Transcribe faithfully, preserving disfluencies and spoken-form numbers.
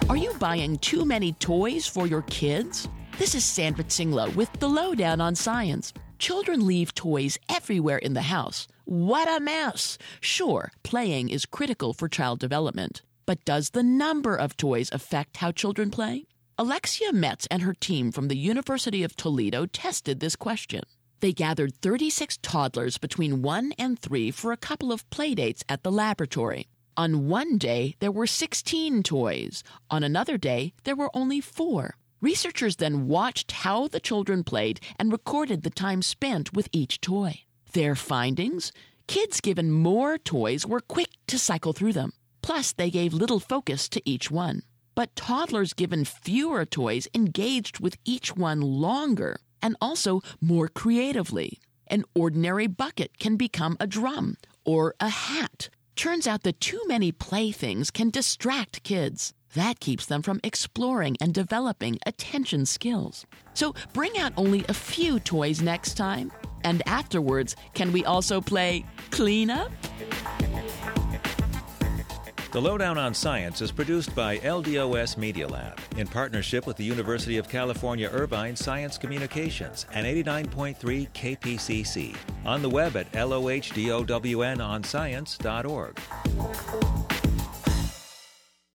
Are you buying too many toys for your kids? This is Sandra Tsinglow with the Lowdown on Science. Children leave toys everywhere in the house. What a mess! Sure, playing is critical for child development. But does the number of toys affect how children play? Alexia Metz and her team from the University of Toledo tested this question. They gathered thirty-six toddlers between one and three for a couple of playdates at the laboratory. On one day, there were sixteen toys. On another day, there were only four. Researchers then watched how the children played and recorded the time spent with each toy. Their findings? Kids given more toys were quick to cycle through them. Plus, they gave little focus to each one. But toddlers given fewer toys engaged with each one longer and also more creatively. An ordinary bucket can become a drum or a hat. Turns out that too many playthings can distract kids. That keeps them from exploring and developing attention skills. So bring out only a few toys next time. And afterwards, can we also play cleanup? The Lowdown on Science is produced by L D O S Media Lab in partnership with the University of California Irvine Science Communications and eighty-nine point three K P C C. On the web at lohdownoscience dot org.